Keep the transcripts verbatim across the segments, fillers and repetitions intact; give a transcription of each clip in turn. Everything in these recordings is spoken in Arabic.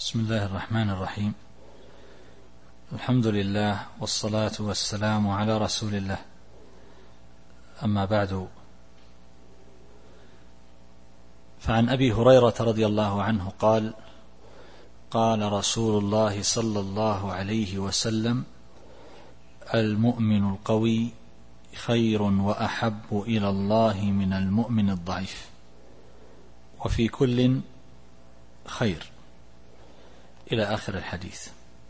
بسم الله الرحمن الرحيم. الحمد لله والصلاة والسلام على رسول الله، أما بعد، فعن أبي هريرة رضي الله عنه قال: قال رسول الله صلى الله عليه وسلم: المؤمن القوي خير وأحب إلى الله من المؤمن الضعيف، وفي كل خير، إلى آخر الحديث.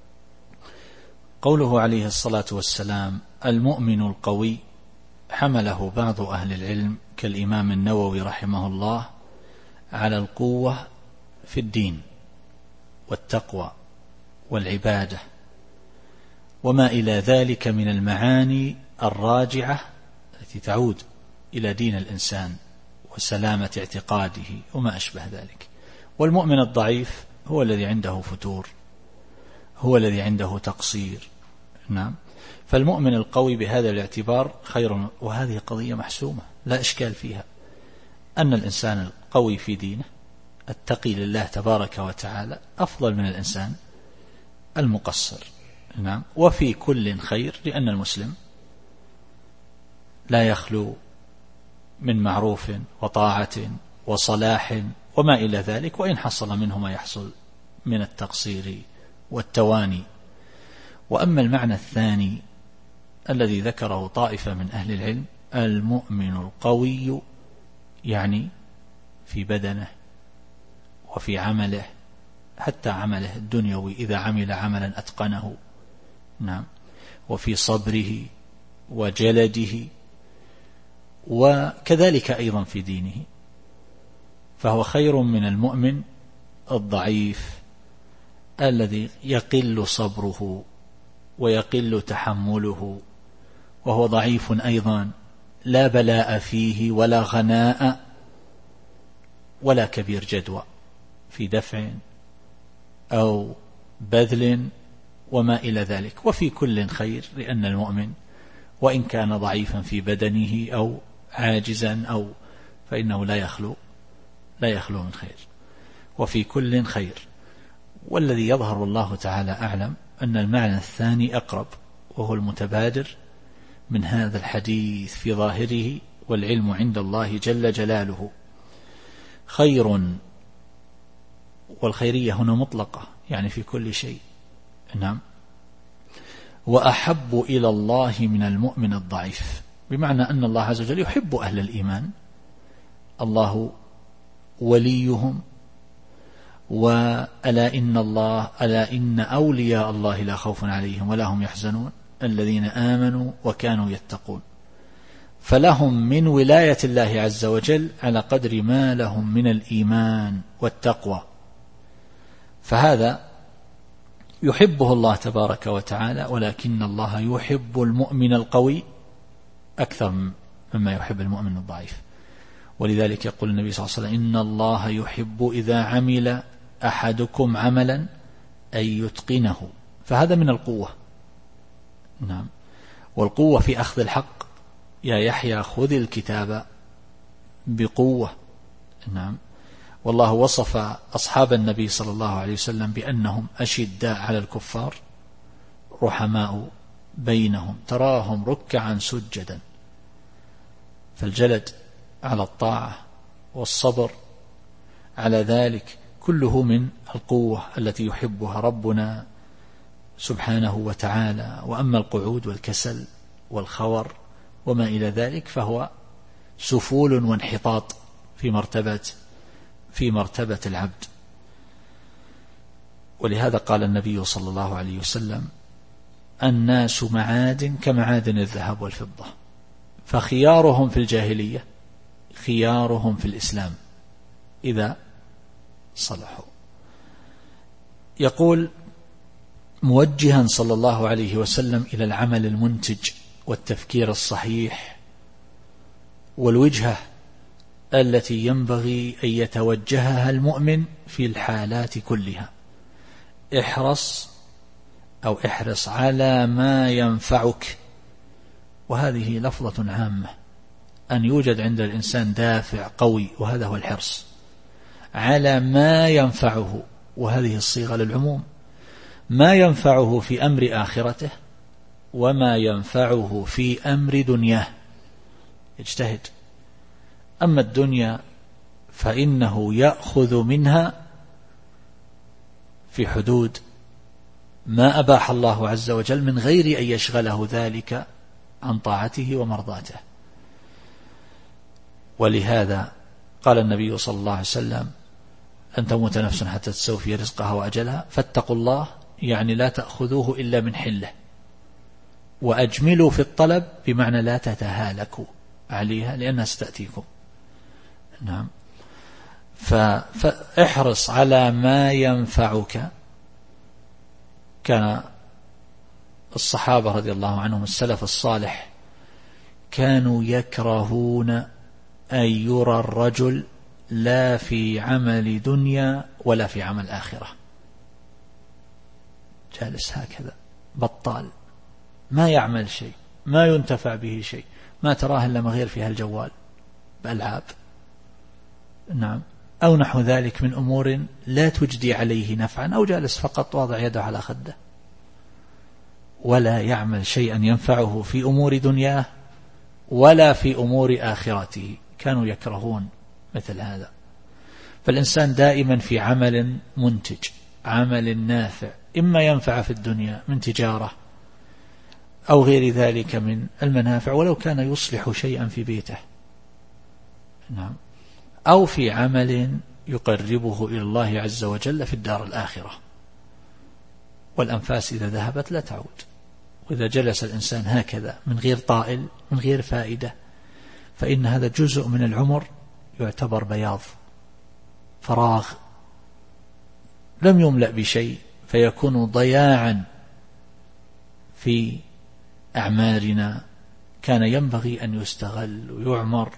قوله عليه الصلاة والسلام المؤمن القوي حمله بعض أهل العلم كالإمام النووي رحمه الله على القوة في الدين والتقوى والعبادة وما إلى ذلك من المعاني الراجعة التي تعود إلى دين الإنسان وسلامة اعتقاده وما أشبه ذلك. والمؤمن الضعيف هو الذي عنده فتور، هو الذي عنده تقصير. نعم. فالمؤمن القوي بهذا الاعتبار خير، وهذه قضية محسومة لا إشكال فيها، أن الإنسان القوي في دينه التقي لله تبارك وتعالى أفضل من الإنسان المقصر. نعم. وفي كل خير، لأن المسلم لا يخلو من معروف وطاعة وصلاح وما إلى ذلك، وإن حصل منه ما يحصل من التقصير والتواني. وأما المعنى الثاني الذي ذكره طائفة من أهل العلم، المؤمن القوي يعني في بدنه وفي عمله، حتى عمله الدنيوي إذا عمل عملا أتقنه. نعم. وفي صبره وجلده، وكذلك أيضا في دينه، فهو خير من المؤمن الضعيف الذي يقل صبره ويقل تحمله، وهو ضعيف أيضا، لا بلاء فيه ولا غناء ولا كبير جدوى في دفع أو بذل وما إلى ذلك. وفي كل خير، لأن المؤمن وإن كان ضعيفا في بدنه أو عاجزا أو فإنه لا يخلو لا يخلو من خير. وفي كل خير. والذي يظهر الله تعالى أعلم أن المعنى الثاني أقرب، وهو المتبادر من هذا الحديث في ظاهره، والعلم عند الله جل جلاله. خير، والخيرية هنا مطلقة، يعني في كل شيء. نعم. وأحب إلى الله من المؤمن الضعيف، بمعنى أن الله عز وجل يحب أهل الإيمان، الله وليهم. وألا إن الله ألا إن أولياء الله لا خوف عليهم ولا هم يحزنون الذين آمنوا وكانوا يتقون. فلهم من ولاية الله عز وجل على قدر ما لهم من الإيمان والتقوى، فهذا يحبه الله تبارك وتعالى، ولكن الله يحب المؤمن القوي أكثر مما يحب المؤمن الضعيف. ولذلك يقول النبي صلى الله عليه وسلم: إن الله يحب إذا عمل أحدكم عملا أن يتقنه. فهذا من القوة. نعم. والقوة في أخذ الحق، يا يحيى خذ الكتاب بقوة. نعم. والله وصف أصحاب النبي صلى الله عليه وسلم بأنهم أشداء على الكفار رحماء بينهم، تراهم ركعا سجدا. فالجلد على الطاعة والصبر على ذلك كله من القوة التي يحبها ربنا سبحانه وتعالى. وأما القعود والكسل والخور وما إلى ذلك فهو سفول وانحطاط في مرتبة في مرتبة العبد. ولهذا قال النبي صلى الله عليه وسلم: الناس معادن كمعادن الذهب والفضة، فخيارهم في الجاهلية خيارهم في الإسلام إذا صلحوا. يقول موجها صلى الله عليه وسلم إلى العمل المنتج والتفكير الصحيح والوجهة التي ينبغي أن يتوجهها المؤمن في الحالات كلها: احرص أو احرص على ما ينفعك. وهذه لفظة عامة، أن يوجد عند الإنسان دافع قوي، وهذا هو الحرص على ما ينفعه وهذه الصيغة للعموم، ما ينفعه في أمر آخرته وما ينفعه في أمر دنياه يجتهد. أما الدنيا فإنه يأخذ منها في حدود ما أباح الله عز وجل من غير أن يشغله ذلك عن طاعته ومرضاته. ولهذا قال النبي صلى الله عليه وسلم: أن تموت نفس حتى تستوفي رزقها وأجلها فاتقوا الله، يعني لا تأخذوه إلا من حله، وأجملوا في الطلب بمعنى لا تتهالكوا عليها لأنها ستأتيكم. نعم. فاحرص على ما ينفعك. كان الصحابة رضي الله عنهم السلف الصالح كانوا يكرهون أن يرى الرجل لا في عمل دنيا ولا في عمل آخرة، جالس هكذا بطال ما يعمل شيء، ما ينتفع به شيء، ما تراه إلا مغير فيها الجوال بألعاب، نعم، أو نحو ذلك من أمور لا تجدي عليه نفعا، أو جالس فقط واضع يده على خده ولا يعمل شيئا ينفعه في أمور دنياه ولا في أمور آخرته. كانوا يكرهون مثل هذا. فالإنسان دائما في عمل منتج، عمل نافع، إما ينفع في الدنيا من تجارة أو غير ذلك من المنافع، ولو كان يصلح شيئا في بيته، نعم، أو في عمل يقربه إلى الله عز وجل في الدار الآخرة. والأنفاس إذا ذهبت لا تعود. وإذا جلس الإنسان هكذا من غير طائل من غير فائدة فإن هذا جزء من العمر يعتبر بياض، فراغ لم يملأ بشيء، فيكون ضياعا في أعمارنا كان ينبغي أن يستغل ويعمر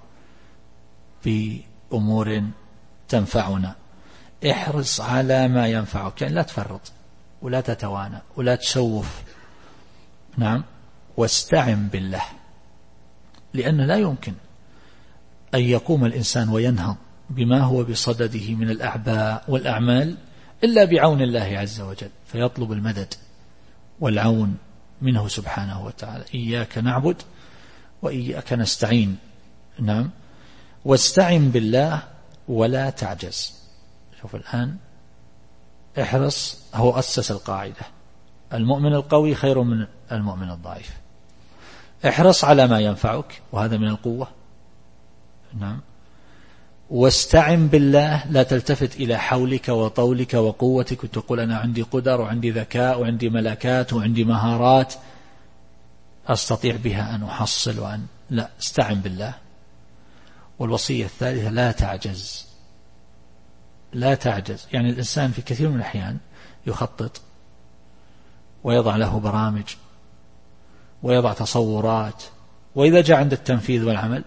بأمور تنفعنا. احرص على ما ينفعك، يعني لا تفرط ولا تتوانى ولا تسوف، نعم، واستعن بالله، لأن لا يمكن أن يقوم الإنسان وينهض بما هو بصدده من الأعباء والأعمال إلا بعون الله عز وجل، فيطلب المدد والعون منه سبحانه وتعالى. إياك نعبد وإياك نستعين، نعم، واستعن بالله ولا تعجز. شوف الآن، احرص، هو أسس القاعدة: المؤمن القوي خير من المؤمن الضعيف. احرص على ما ينفعك، وهذا من القوة، نعم، واستعن بالله، لا تلتفت إلى حولك وطولك وقوتك وتقول أنا عندي قدر وعندي ذكاء وعندي ملكات وعندي مهارات أستطيع بها أن أحصل وأن لا، استعن بالله. والوصية الثالثة: لا تعجز. لا تعجز، يعني الإنسان في كثير من الأحيان يخطط ويضع له برامج ويضع تصورات، وإذا جاء عند التنفيذ والعمل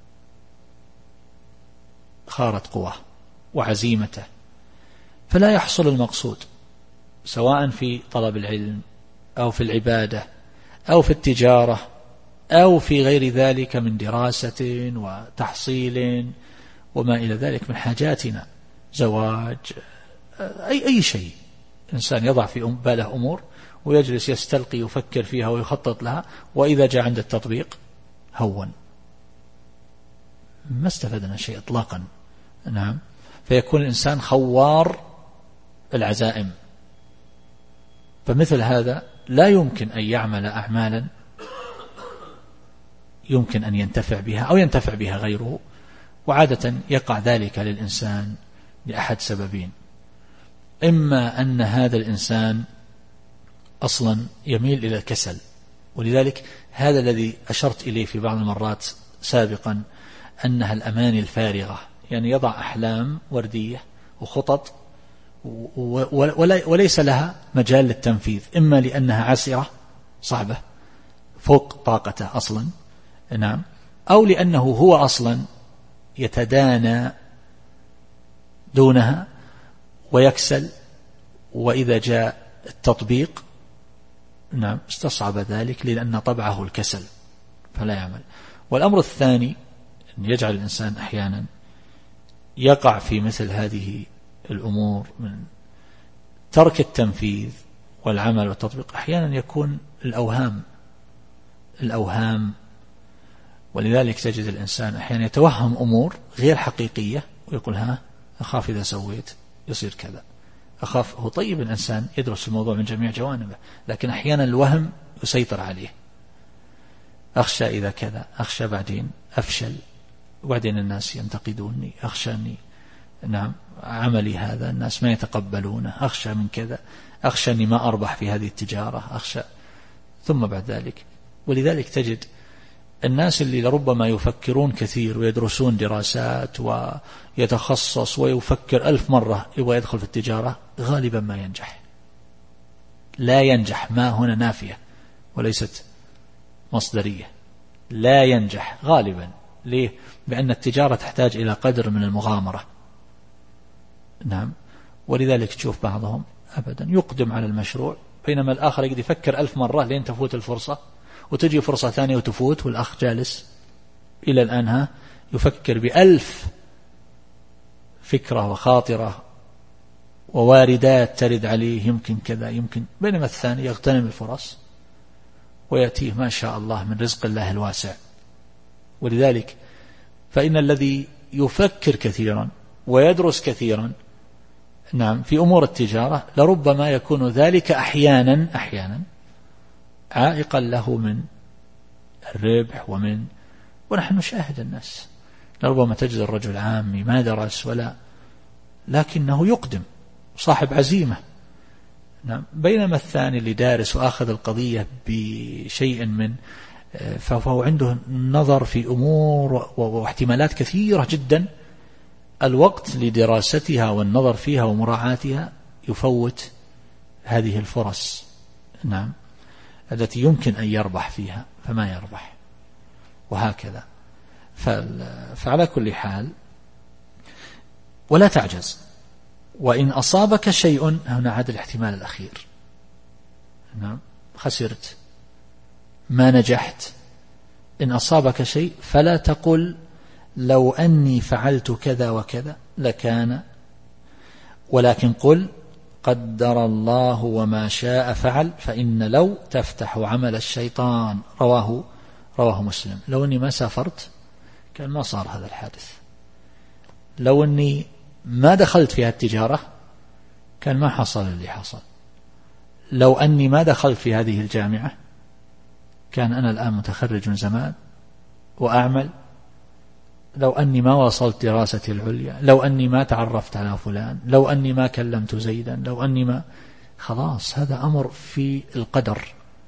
خارت قواه وعزيمته، فلا يحصل المقصود، سواء في طلب العلم أو في العبادة أو في التجارة أو في غير ذلك من دراسة وتحصيل وما إلى ذلك من حاجاتنا، زواج، أي أي شيء. إنسان يضع في باله أمور ويجلس يستلقي يفكر فيها ويخطط لها، وإذا جاء عند التطبيق هون، ما استفدنا شيء إطلاقا، نعم. فيكون الإنسان خوار العزائم. فمثل هذا لا يمكن أن يعمل أعمالا يمكن أن ينتفع بها أو ينتفع بها غيره. وعادة يقع ذلك للإنسان لأحد سببين: إما أن هذا الإنسان أصلا يميل إلى الكسل، ولذلك هذا الذي أشرت إليه في بعض المرات سابقا، أنها الأماني الفارغة، يعني يضع أحلام وردية وخطط وليس لها مجال للتنفيذ، إما لأنها عسرة صعبة فوق طاقته أصلا، نعم، أو لأنه هو أصلا يتدانى دونها ويكسل، وإذا جاء التطبيق، نعم، استصعب ذلك لأن طبعه الكسل فلا يعمل. والأمر الثاني أن يجعل الإنسان أحيانا يقع في مثل هذه الأمور من ترك التنفيذ والعمل والتطبيق أحيانا يكون الأوهام الأوهام ولذلك تجد الإنسان أحيانا يتوهم أمور غير حقيقية ويقول ها أخاف إذا سويت يصير كذا، أخاف. هو طيب الإنسان يدرس الموضوع من جميع جوانبه، لكن أحيانا الوهم يسيطر عليه. أخشى إذا كذا، أخشى بعدين أفشل وبعدين الناس ينتقدوني، أخشى أني نعم عملي هذا الناس ما يتقبلونه، أخشى من كذا، أخشى أني ما أربح في هذه التجارة، أخشى. ثم بعد ذلك ولذلك تجد الناس اللي لربما يفكرون كثير ويدرسون دراسات ويتخصص ويفكر ألف مرة يبغى يدخل في التجارة غالبا ما ينجح. لا ينجح، ما هنا نافية وليست مصدرية. لا ينجح غالبا. ليه؟ بأن التجارة تحتاج إلى قدر من المغامرة. نعم. ولذلك تشوف بعضهم أبدا يقدم على المشروع بينما الآخر يقدر يفكر ألف مرة لين تفوت الفرصة، وتجي فرصة ثانية وتفوت، والأخ جالس إلى الآن ها يفكر بألف فكرة وخاطرة وواردات ترد عليه، يمكن كذا يمكن، بينما الثاني يغتنم الفرص ويأتيه ما شاء الله من رزق الله الواسع. ولذلك فإن الذي يفكر كثيرا ويدرس كثيرا نعم في أمور التجارة لربما يكون ذلك أحيانا أحيانا عائقا له من الربح ومن ونحن نشاهد الناس لربما تجد الرجل عامي ما درس ولا لكنه يقدم صاحب عزيمة نعم، بينما الثاني اللي دارس وآخذ القضية بشيء من فهو عنده نظر في أمور واحتمالات كثيرة جدا، الوقت لدراستها والنظر فيها ومراعاتها يفوت هذه الفرص نعم التي يمكن أن يربح فيها فما يربح، وهكذا. فعلى كل حال ولا تعجز، وإن أصابك شيء هنا هذا الاحتمال الأخير نعم خسرت ما نجحت، إن أصابك شيء فلا تقل لو أني فعلت كذا وكذا لكان، ولكن قل قدر الله وما شاء فعل، فإن لو تفتح عمل الشيطان. رواه رواه مسلم. لو أني ما سافرت كان ما صار هذا الحادث، لو أني ما دخلت في التجارة كان ما حصل اللي حصل، لو أني ما دخلت في هذه الجامعة كان أنا الآن متخرج من زمان وأعمل، لو أني ما وصلت دراستي العليا، لو أني ما تعرفت على فلان، لو أني ما كلمت زيدا، لو أني ما خلاص هذا أمر في القدر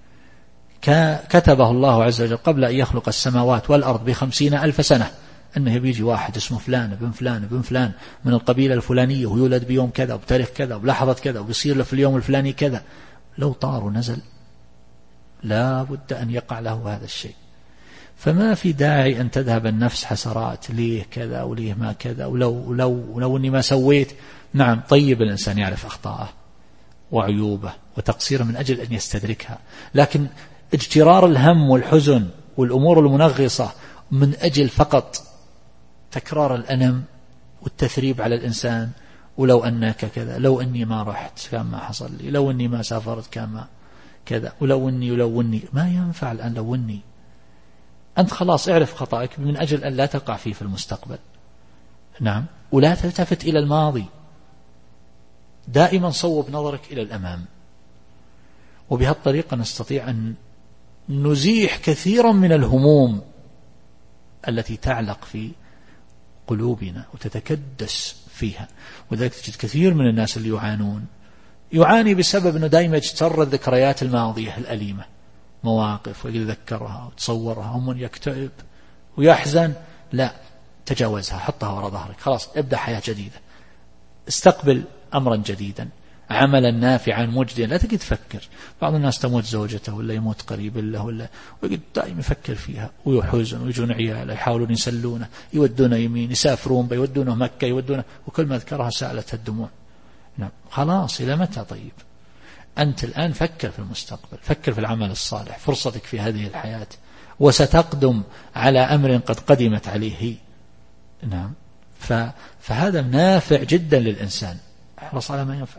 كتبه الله عز وجل قبل أن يخلق السماوات والأرض بخمسين ألف سنة أنه بيجي واحد اسمه فلان بن فلان بن فلان من القبيلة الفلانية ويولد بيوم كذا وبتاريخ كذا وبلحظة كذا وبيصير له في اليوم الفلاني كذا. لو طار ونزل لا بد أن يقع له هذا الشيء، فما في داعي أن تذهب النفس حسرات ليه كذا وليه ما كذا ولو لو لو أني ما سويت. نعم طيب الإنسان يعرف أخطاءه وعيوبه وتقصيره من أجل أن يستدركها، لكن اجترار الهم والحزن والأمور المنغصة من أجل فقط تكرار الألم والتثريب على الإنسان، ولو أنك كذا، لو أني ما رحت كان ما حصل لي، لو أني ما سافرت كان ما كذا، ولو أني ولو أني ما ينفع الآن. لو أني أنت خلاص اعرف خطأك من أجل أن لا تقع فيه في المستقبل نعم، ولا تلتفت إلى الماضي، دائما صوب نظرك إلى الأمام. وبهالطريقة نستطيع أن نزيح كثيرا من الهموم التي تعلق في قلوبنا وتتكدس فيها. وذلك تجد كثير من الناس اللي يعانون يعاني بسبب أنه دائما يجتر الذكريات الماضية الأليمة، مواقف ويذكرها وتصورها ومن يكتئب ويحزن. لا، تجاوزها، حطها وراء ظهرك، خلاص ابدأ حياة جديدة، استقبل أمرا جديدا، عملا نافعا مجديا. لا تجد تفكر. بعض الناس تموت زوجته ولا يموت قريب له ولا ويقعد دائما يفكر فيها ويحزن، ويجون عياله يحاولون يسلونه، يودونه يمين، يسافرون بيودونه مكة، يودونه، وكل ما ذكرها سالتها الدموع. نعم خلاص إلى متى؟ طيب أنت الآن فكر في المستقبل، فكر في العمل الصالح، فرصتك في هذه الحياة وستقدم على أمر قد قدمت عليه هي. نعم فهذا نافع جدا للإنسان، احرص على ما ينفعك.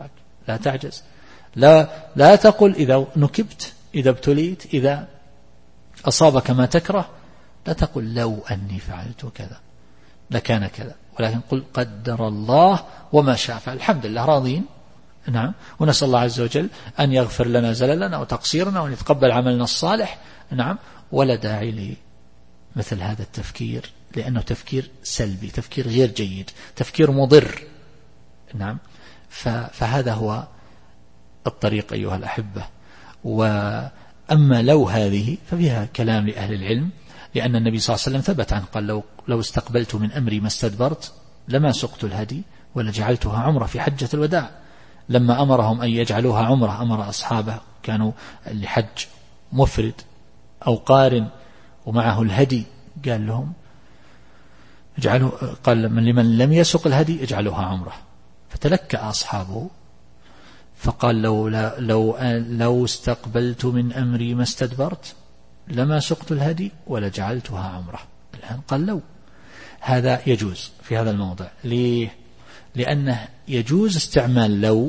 لا تعجز. لا, لا تقل إذا نكبت، إذا ابتليت، إذا أصابك ما تكره، لا تقل لو أني فعلت كذا لكان كذا، ولكن قل قدر الله وما شاء فعل. الحمد لله راضين، نعم، ونسأل الله عز وجل أن يغفر لنا زللنا وتقصيرنا وأن يتقبل عملنا الصالح، نعم، ولا داعي لمثل هذا التفكير، لأنه تفكير سلبي، تفكير غير جيد، تفكير مضر، نعم. فهذا هو الطريق أيها الأحبة. وأما لو هذه ففيها كلام لأهل العلم، لأن النبي صلى الله عليه وسلم ثبت عنه قال لو, لو استقبلت من أمري ما استدبرت لما سقت الهدي ولا جعلتها عمرة في حجة الوداع. لما أمرهم أن يجعلوها عمرة، أمر أصحابه كانوا لحج مفرد أو قارن ومعه الهدي، قال لهم اجعلوا، قال من لمن لم يسق الهدي اجعلوها عمرة. فتلكأ أصحابه فقال لو, لو, لو استقبلت من أمري ما استدبرت لما سقت الهدي ولا جعلتها عمرة. الآن قال لو، هذا يجوز في هذا الموضع. ليه؟ لأنه يجوز استعمال لو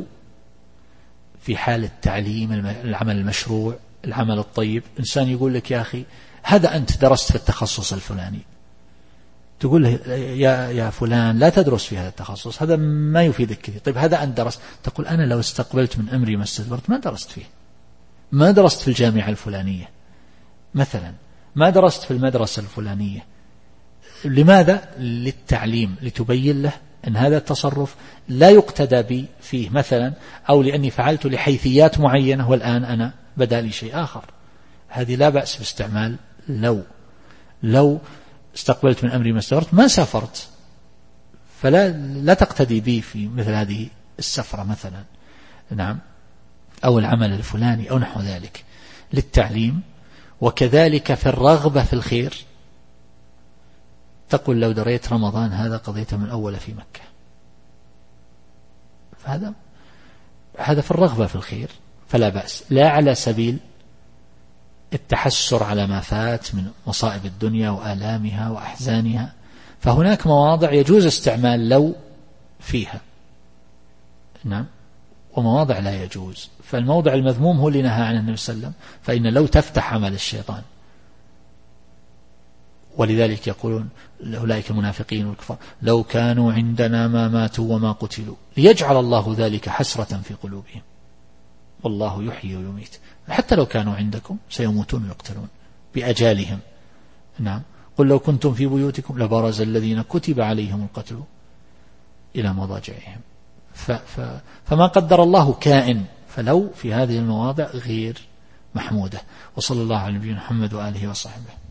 في حال التعليم، العمل المشروع، العمل الطيب. إنسان يقول لك يا أخي هذا أنت درست في التخصص الفلاني، تقول له يا, يا فلان لا تدرس في هذا التخصص، هذا ما يفيدك كثير. طيب هذا أنت درست، تقول أنا لو استقبلت من أمري ما استدبرت ما درست فيه، ما درست في الجامعة الفلانية مثلا، ما درست في المدرسة الفلانية. لماذا؟ للتعليم، لتبين له أن هذا التصرف لا يقتدى بي فيه مثلا، أو لأني فعلت لحيثيات معينة والآن أنا بدأ لي شيء آخر. هذه لا بأس باستعمال لو. لو استقبلت من أمري ما استدبرت ما سافرت، فلا لا تقتدي بي في مثل هذه السفرة مثلا، نعم، أو العمل الفلاني أو نحو ذلك، للتعليم. وكذلك في الرغبة في الخير، تقول لو دريت رمضان هذا قضيته من أول في مكة. فهذا هذا في الرغبة في الخير فلا بأس، لا على سبيل التحسر على ما فات من مصائب الدنيا وآلامها وأحزانها. فهناك مواضع يجوز استعمال لو فيها، نعم، ومواضع لا يجوز. فالموضع المذموم هو اللي نهى عنه النبي صلى الله عليه وسلم، فإن لو تفتح عمل الشيطان. ولذلك يقولون أولئك المنافقين والكفار لو كانوا عندنا ما ماتوا وما قتلوا ليجعل الله ذلك حسرة في قلوبهم والله يحيي ويميت. حتى لو كانوا عندكم سيموتون ويقتلون بأجالهم، نعم. قل لو كنتم في بيوتكم لبرز الذين كتب عليهم القتل إلى مضاجعهم. ف ف فما قدر الله كائن، فلو في هذه المواضع غير محمودة. وصلى الله على نبينا محمد وآله وصحبه.